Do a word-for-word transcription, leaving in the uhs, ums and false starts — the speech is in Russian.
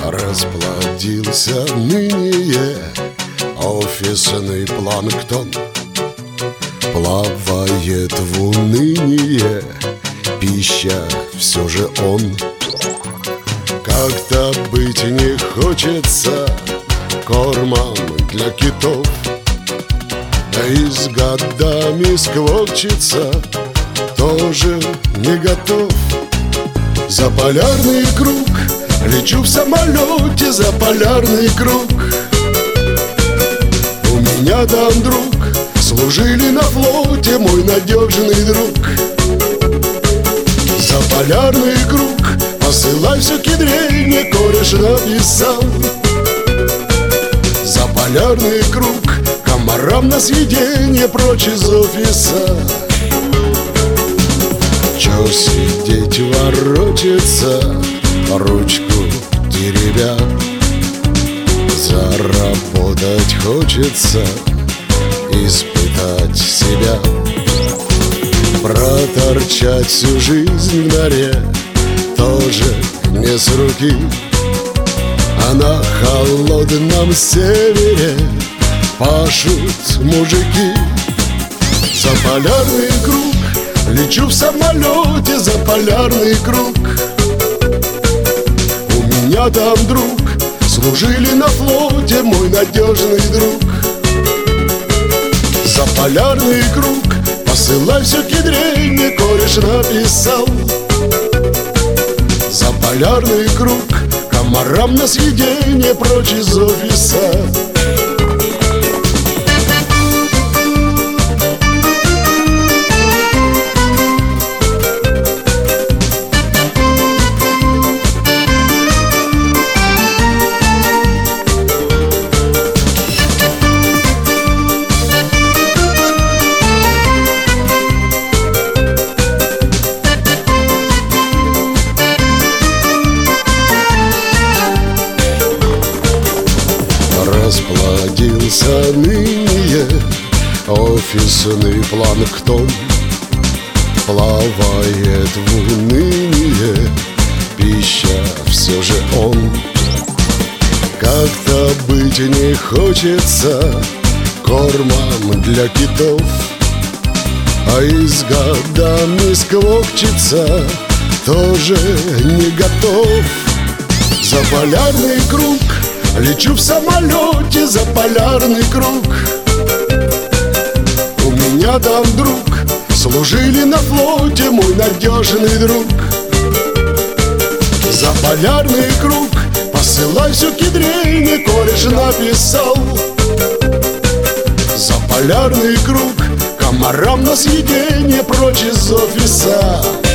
Расплодился ныне офисный планктон, плавает в уныние, пища все же он. Как-то быть не хочется кормом для китов, да и с годами сквокчется тоже не готов. За полярный круг лечу в самолете, за полярный круг. У меня там друг, служили на флоте, мой надежный друг. За полярный круг посылай все кедрение, кореш написал. За полярный круг комарам на съедение прочь из офиса. Чё сидеть ворочаться, ручку теребя? Заработать хочется, испытать себя. Проторчать всю жизнь в норе тоже не с руки, а на холодном севере пашут мужики. За полярный круг лечу в самолете, за полярный круг. У меня там друг, служили на флоте, мой надежный друг. За полярный круг посылай все кедрение, кореш написал. За полярный круг комарам на съедение прочь из офиса. Расплодился ныне офисный планктон, плавает в уныние, пища все же он. Как-то быть не хочется кормом для китов, а и с годами сквокчется тоже не готов. За полярный круг лечу в самолете, за полярный круг. У меня там друг, служили на флоте, мой надежный друг. За полярный круг посылай все кедрение, кореш написал. За полярный круг комарам на съедение прочь из офиса.